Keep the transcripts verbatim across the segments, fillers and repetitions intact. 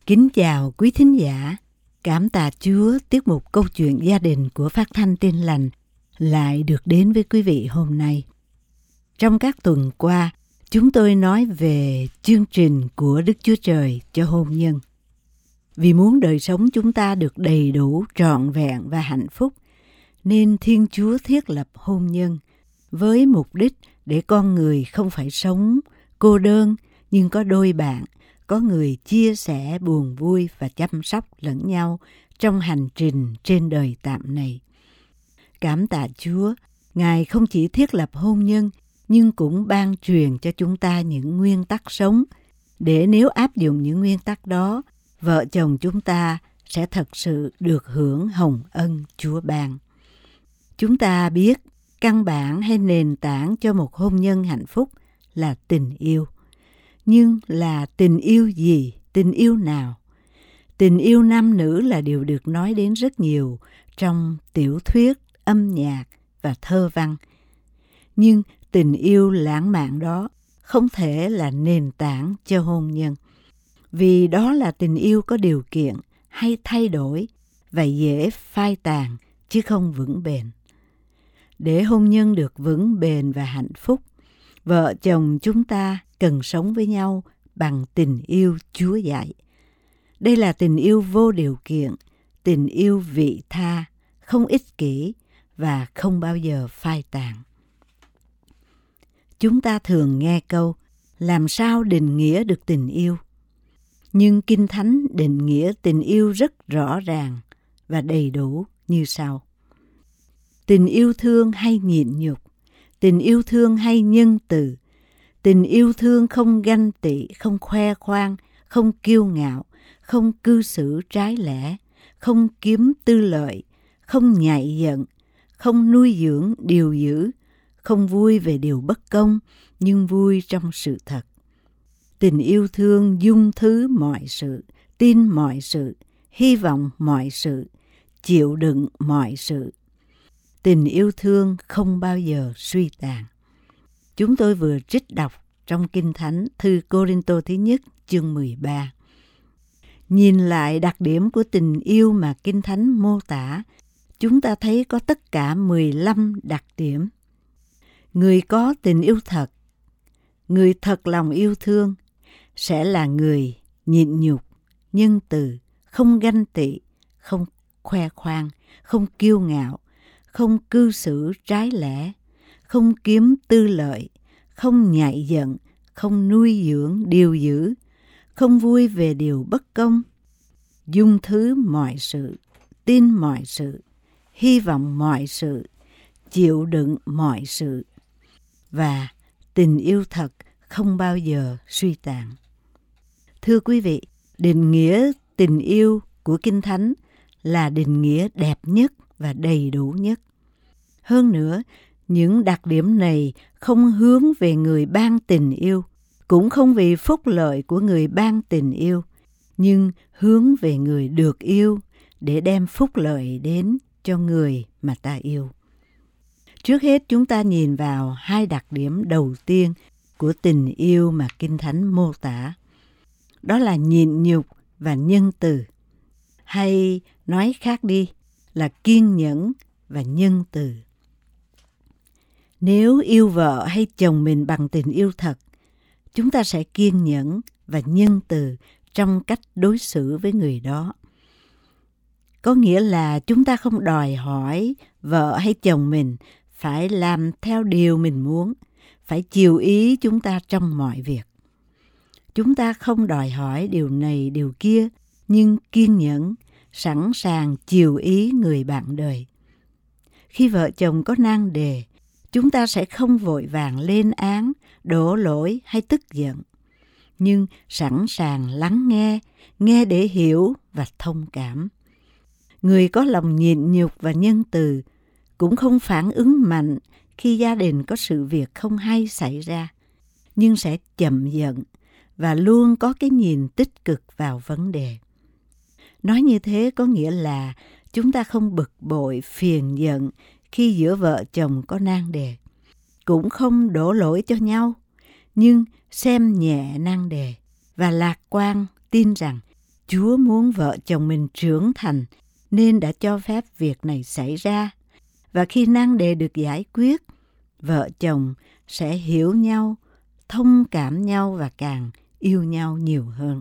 Kính chào quý thính giả, cảm tạ Chúa tiết mục câu chuyện gia đình của Phát thanh Tin Lành lại được đến với quý vị hôm nay. Trong các tuần qua, chúng tôi nói về chương trình của Đức Chúa Trời cho hôn nhân. Vì muốn đời sống chúng ta được đầy đủ, trọn vẹn và hạnh phúc, nên Thiên Chúa thiết lập hôn nhân với mục đích để con người không phải sống cô đơn nhưng có đôi bạn, có người chia sẻ buồn vui và chăm sóc lẫn nhau trong hành trình trên đời tạm này. Cảm tạ Chúa, Ngài không chỉ thiết lập hôn nhân nhưng cũng ban truyền cho chúng ta những nguyên tắc sống để nếu áp dụng những nguyên tắc đó, vợ chồng chúng ta sẽ thật sự được hưởng hồng ân Chúa ban. Chúng ta biết căn bản hay nền tảng cho một hôn nhân hạnh phúc là tình yêu. Nhưng là tình yêu gì? Tình yêu nào? Tình yêu nam nữ là điều được nói đến rất nhiều trong tiểu thuyết, âm nhạc và thơ văn. Nhưng tình yêu lãng mạn đó không thể là nền tảng cho hôn nhân. Vì đó là tình yêu có điều kiện hay thay đổi và dễ phai tàn chứ không vững bền. Để hôn nhân được vững bền và hạnh phúc, vợ chồng chúng ta cần sống với nhau bằng tình yêu Chúa dạy. Đây là tình yêu vô điều kiện, tình yêu vị tha, không ích kỷ và không bao giờ phai tàn. Chúng ta thường nghe câu, làm sao định nghĩa được tình yêu? Nhưng Kinh Thánh định nghĩa tình yêu rất rõ ràng và đầy đủ như sau. Tình yêu thương hay nhịn nhục, tình yêu thương hay nhân từ, tình yêu thương không ganh tị, không khoe khoang, không kiêu ngạo, không cư xử trái lẽ, không kiếm tư lợi, không nhạy giận, không nuôi dưỡng điều dữ, không vui về điều bất công, nhưng vui trong sự thật. Tình yêu thương dung thứ mọi sự, tin mọi sự, hy vọng mọi sự, chịu đựng mọi sự. Tình yêu thương không bao giờ suy tàn. Chúng tôi vừa trích đọc trong Kinh Thánh thư Cô-rinh-tô thứ nhất chương mười ba. Nhìn lại đặc điểm của tình yêu mà Kinh Thánh mô tả, chúng ta thấy có tất cả mười lăm đặc điểm. Người có tình yêu thật, người thật lòng yêu thương, sẽ là người nhịn nhục, nhân từ, không ganh tị, không khoe khoang, không kiêu ngạo, không cư xử trái lẽ, không kiếm tư lợi, không nhạy giận, không nuôi dưỡng điều dữ, không vui về điều bất công, dung thứ mọi sự, tin mọi sự, hy vọng mọi sự, chịu đựng mọi sự, và tình yêu thật không bao giờ suy tàn. Thưa quý vị, định nghĩa tình yêu của Kinh Thánh là định nghĩa đẹp nhất và đầy đủ nhất. Hơn nữa, những đặc điểm này không hướng về người ban tình yêu, cũng không vì phúc lợi của người ban tình yêu, nhưng hướng về người được yêu để đem phúc lợi đến cho người mà ta yêu. Trước hết chúng ta nhìn vào hai đặc điểm đầu tiên của tình yêu mà Kinh Thánh mô tả. Đó là nhịn nhục và nhân từ. Hay nói khác đi là kiên nhẫn và nhân từ. Nếu yêu vợ hay chồng mình bằng tình yêu thật, chúng ta sẽ kiên nhẫn và nhân từ trong cách đối xử với người đó. Có nghĩa là chúng ta không đòi hỏi vợ hay chồng mình phải làm theo điều mình muốn, phải chiều ý chúng ta trong mọi việc. Chúng ta không đòi hỏi điều này điều kia, nhưng kiên nhẫn, sẵn sàng chiều ý người bạn đời. Khi vợ chồng có nan đề, chúng ta sẽ không vội vàng lên án, đổ lỗi hay tức giận, nhưng sẵn sàng lắng nghe, nghe để hiểu và thông cảm. Người có lòng nhịn nhục và nhân từ cũng không phản ứng mạnh khi gia đình có sự việc không hay xảy ra, nhưng sẽ chậm giận và luôn có cái nhìn tích cực vào vấn đề. Nói như thế có nghĩa là chúng ta không bực bội, phiền giận khi giữa vợ chồng có nan đề, cũng không đổ lỗi cho nhau, nhưng xem nhẹ nan đề và lạc quan tin rằng Chúa muốn vợ chồng mình trưởng thành nên đã cho phép việc này xảy ra. Và khi nan đề được giải quyết, vợ chồng sẽ hiểu nhau, thông cảm nhau và càng yêu nhau nhiều hơn.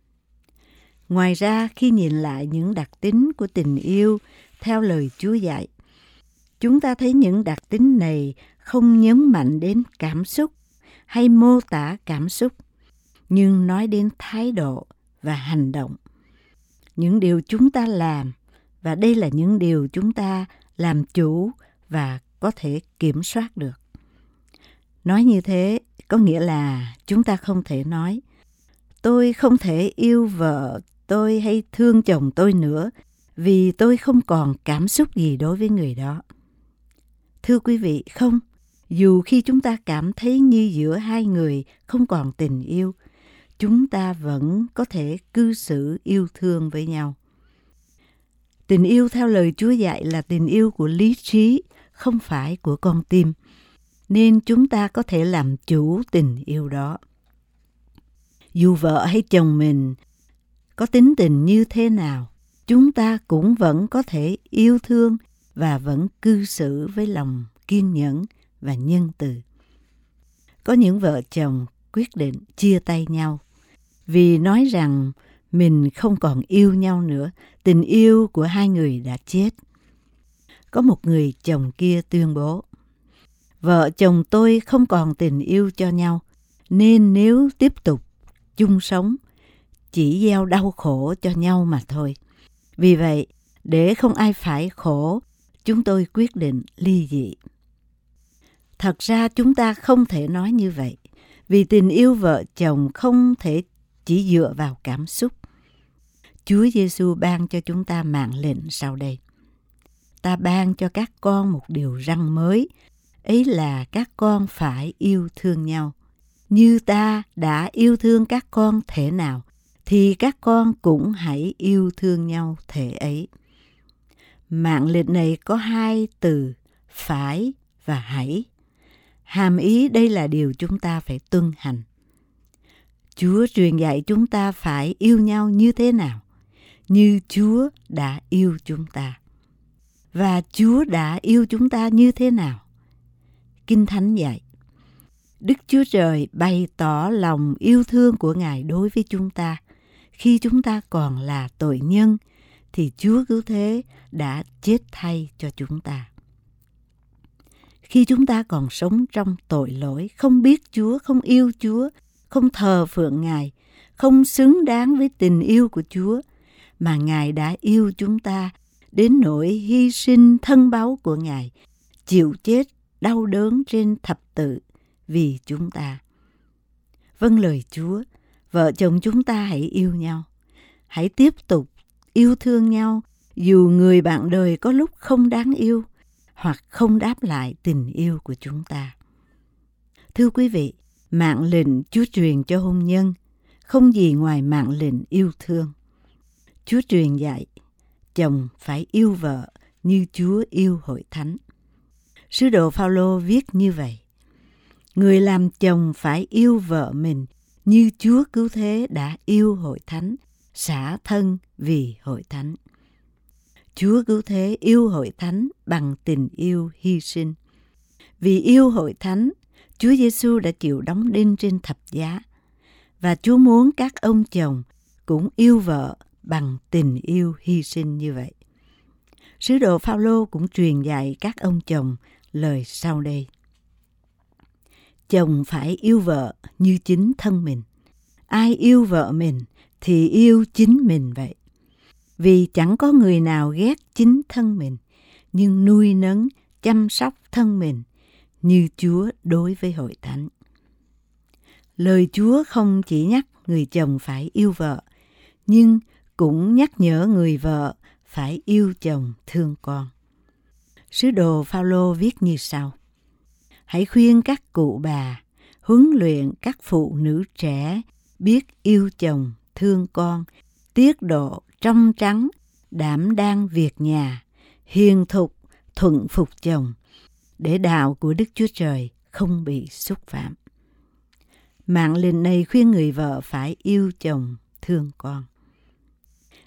Ngoài ra, khi nhìn lại những đặc tính của tình yêu theo lời Chúa dạy, chúng ta thấy những đặc tính này không nhấn mạnh đến cảm xúc hay mô tả cảm xúc, nhưng nói đến thái độ và hành động. Những điều chúng ta làm, và đây là những điều chúng ta làm chủ và có thể kiểm soát được. Nói như thế có nghĩa là chúng ta không thể nói tôi không thể yêu vợ tôi hay thương chồng tôi nữa vì tôi không còn cảm xúc gì đối với người đó. Thưa quý vị, không. Dù khi chúng ta cảm thấy như giữa hai người không còn tình yêu, chúng ta vẫn có thể cư xử yêu thương với nhau. Tình yêu theo lời Chúa dạy là tình yêu của lý trí, không phải của con tim, nên chúng ta có thể làm chủ tình yêu đó. Dù vợ hay chồng mình có tính tình như thế nào, chúng ta cũng vẫn có thể yêu thương và vẫn cư xử với lòng kiên nhẫn và nhân từ. Có những vợ chồng quyết định chia tay nhau vì nói rằng mình không còn yêu nhau nữa, tình yêu của hai người đã chết. Có một người chồng kia tuyên bố, vợ chồng tôi không còn tình yêu cho nhau, nên nếu tiếp tục chung sống, chỉ gieo đau khổ cho nhau mà thôi. Vì vậy, để không ai phải khổ, chúng tôi quyết định ly dị. Thật ra chúng ta không thể nói như vậy, vì tình yêu vợ chồng không thể chỉ dựa vào cảm xúc. Chúa Giêsu ban cho chúng ta mạng lệnh sau đây. Ta ban cho các con một điều răn mới, ấy là các con phải yêu thương nhau. Như ta đã yêu thương các con thể nào, thì các con cũng hãy yêu thương nhau thể ấy. Mạng lệnh này có hai từ, phải và hãy. Hàm ý đây là điều chúng ta phải tuân hành. Chúa truyền dạy chúng ta phải yêu nhau như thế nào? Như Chúa đã yêu chúng ta. Và Chúa đã yêu chúng ta như thế nào? Kinh Thánh dạy, Đức Chúa Trời bày tỏ lòng yêu thương của Ngài đối với chúng ta. Khi chúng ta còn là tội nhân, thì Chúa cứu thế đã chết thay cho chúng ta. Khi chúng ta còn sống trong tội lỗi, không biết Chúa, không yêu Chúa, không thờ phượng Ngài, không xứng đáng với tình yêu của Chúa, mà Ngài đã yêu chúng ta đến nỗi hy sinh thân báu của Ngài, chịu chết đau đớn trên thập tự vì chúng ta. Vâng lời Chúa, vợ chồng chúng ta hãy yêu nhau. Hãy tiếp tục yêu thương nhau dù người bạn đời có lúc không đáng yêu hoặc không đáp lại tình yêu của chúng ta. Thưa quý vị, mạng lệnh Chúa truyền cho hôn nhân không gì ngoài mạng lệnh yêu thương. Chúa truyền dạy, chồng phải yêu vợ như Chúa yêu hội thánh. Sứ đồ Phao-lô viết như vậy, người làm chồng phải yêu vợ mình như Chúa cứu thế đã yêu hội thánh, xả thân vì hội thánh. Chúa cứu thế yêu hội thánh bằng tình yêu hy sinh. Vì yêu hội thánh, Chúa Giêsu đã chịu đóng đinh trên thập giá. Và Chúa muốn các ông chồng cũng yêu vợ bằng tình yêu hy sinh như vậy. Sứ đồ Phao-lô cũng truyền dạy các ông chồng lời sau đây. Chồng phải yêu vợ như chính thân mình. Ai yêu vợ mình thì yêu chính mình vậy. Vì chẳng có người nào ghét chính thân mình, nhưng nuôi nấng, chăm sóc thân mình như Chúa đối với hội thánh. Lời Chúa không chỉ nhắc người chồng phải yêu vợ, nhưng cũng nhắc nhở người vợ phải yêu chồng thương con. Sứ đồ Phao-lô viết như sau. Hãy khuyên các cụ bà, huấn luyện các phụ nữ trẻ biết yêu chồng, thương con, tiết độ, trong trắng, đảm đang việc nhà, hiền thục, thuận phục chồng, để đạo của Đức Chúa Trời không bị xúc phạm. Mạng lệnh này khuyên người vợ phải yêu chồng, thương con.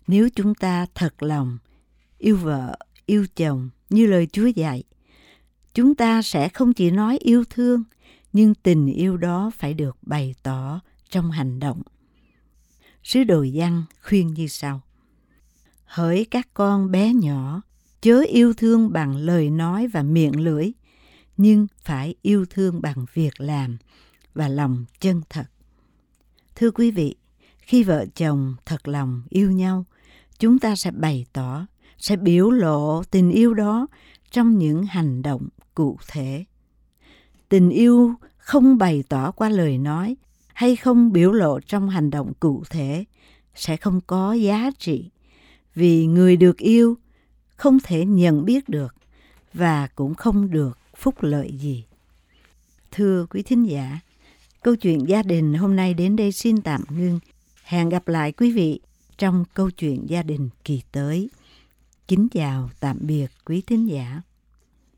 Nếu chúng ta thật lòng yêu vợ, yêu chồng như lời Chúa dạy, chúng ta sẽ không chỉ nói yêu thương, nhưng tình yêu đó phải được bày tỏ trong hành động. Sứ đồ Giăng khuyên như sau: hỡi các con bé nhỏ, chớ yêu thương bằng lời nói và miệng lưỡi, nhưng phải yêu thương bằng việc làm và lòng chân thật. Thưa quý vị, khi vợ chồng thật lòng yêu nhau, chúng ta sẽ bày tỏ, sẽ biểu lộ tình yêu đó trong những hành động cụ thể. Tình yêu không bày tỏ qua lời nói hay không biểu lộ trong hành động cụ thể sẽ không có giá trị, vì người được yêu không thể nhận biết được và cũng không được phúc lợi gì. Thưa quý thính giả, câu chuyện gia đình hôm nay đến đây xin tạm ngưng. Hẹn gặp lại quý vị trong câu chuyện gia đình kỳ tới. Kính chào tạm biệt quý thính giả.